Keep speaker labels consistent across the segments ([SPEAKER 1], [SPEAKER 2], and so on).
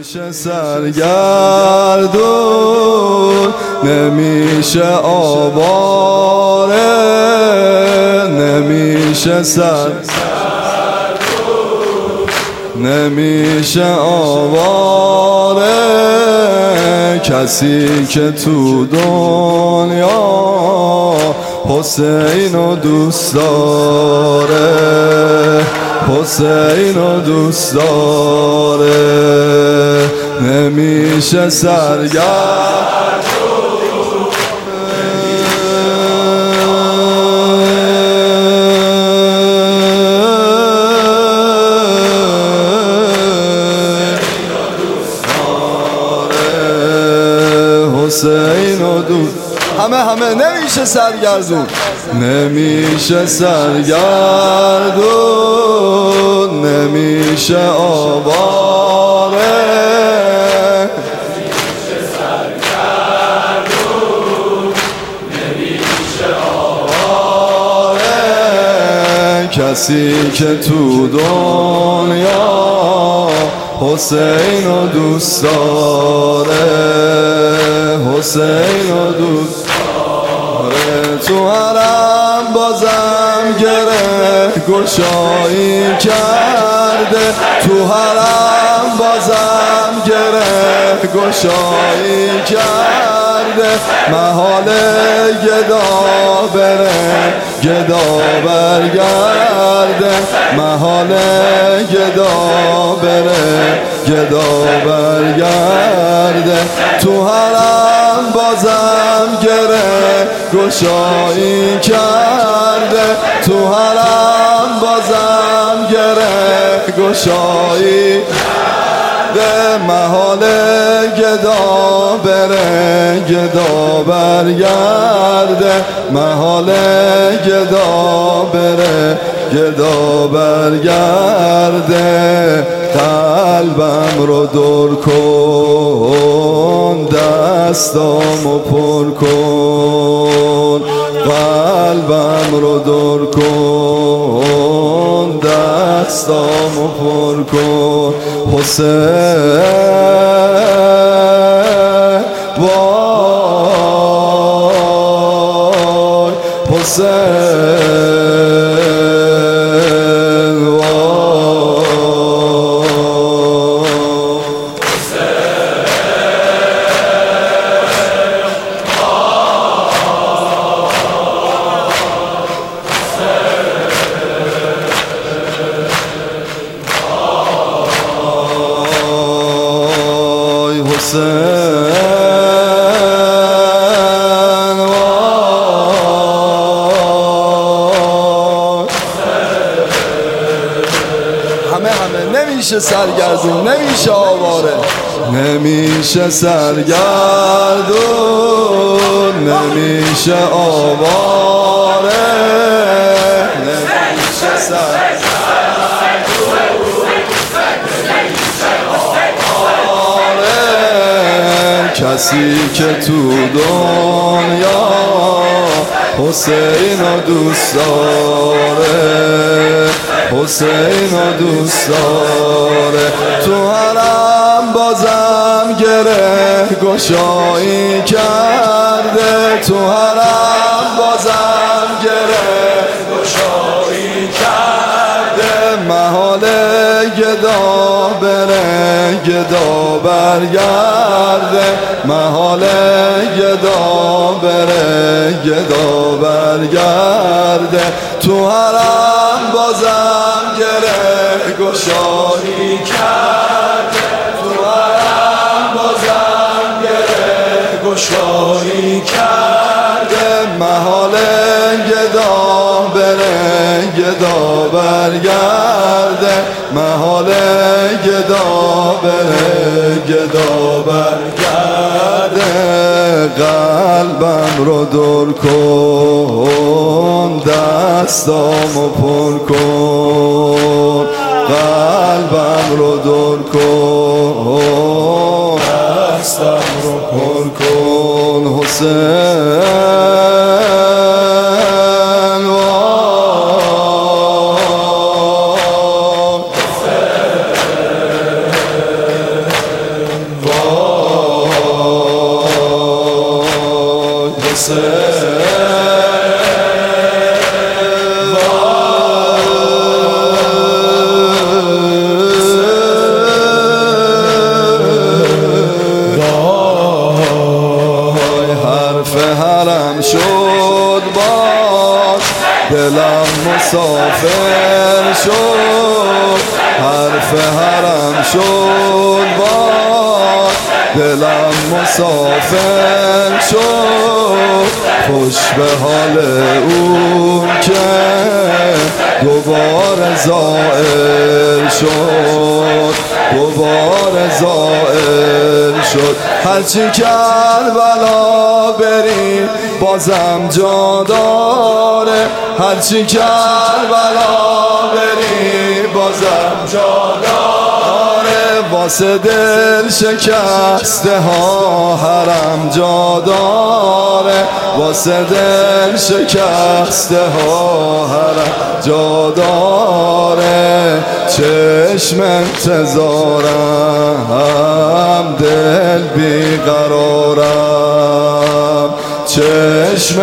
[SPEAKER 1] نمیشه سرگردون، نمیشه آواره، نمیشه نمیشه آواره. کسی که تو دنیا حسینو دوست داره، حسینو دوست داره، نمیشه سرگردون. حسینو دوست، همه نمیشه سرگردون، نمیشه سرگردون، نمیشه آواره،
[SPEAKER 2] نمیشه سرگردون، نمیشه
[SPEAKER 1] آواره. کسی که تو دنیا حسینو دوست داره، حسینو دوست داره. تو حرم بازم گره گشایی کرده، تو حرم بازم گره گشایی کرده. محال گدا بره گدا برگرده، محال گدا بره گدا برگرده. تو حرم بازم گره گشایی کرده، تو حرم بازم گره گشایی کرده. محال گدا بره گدا برگرده، محال گدا بره گدا برگرده. قلبم رو دور کن، دستامو پر کن، قلبم رو دور کن، دستامو پر کن. حسین وای، حسین همه نمیشه سرگردون، نمیشه آواره، نمیشه سرگردون، نمیشه آواره، نمیشه آواره. کسی که تو دنیا حسینو دوست داره، حسینو دوست داره. تو حرم بازم گره گشایی کرده، تو حرم بازم گره گشایی کرده. محال گدا بره گدا برگرده، محال گدا بره گدا برگرده. تو حرم بازم گره گشایی کرده، تو حرم بازم گره گشایی کرده. محال گدا بره گدا برگرده، محال گدا بره گدا برگرده. قلبم رو دور کن، دستامو پر کن، قلبم رو دور کن، دستم رو پر کن. حسین شد باز دلم مسافر شد خوش به حال اون که دوباره زائل شد دوباره زائل شد هرچی کربلا بریم بازم جا داره هرچی کربلا بریم بازم جا داره واسه دل شکسته ها حرم جا داره واسه دل شکسته ها حرم جا داره چشم انتظارم دل بیقرارم چشم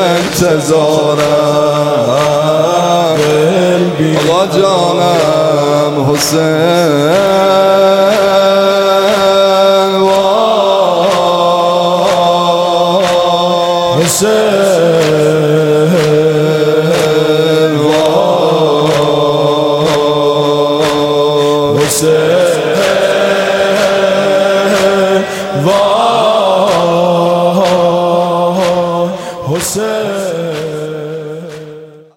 [SPEAKER 1] انتظارم دل بیقرارم آقا جانم حسین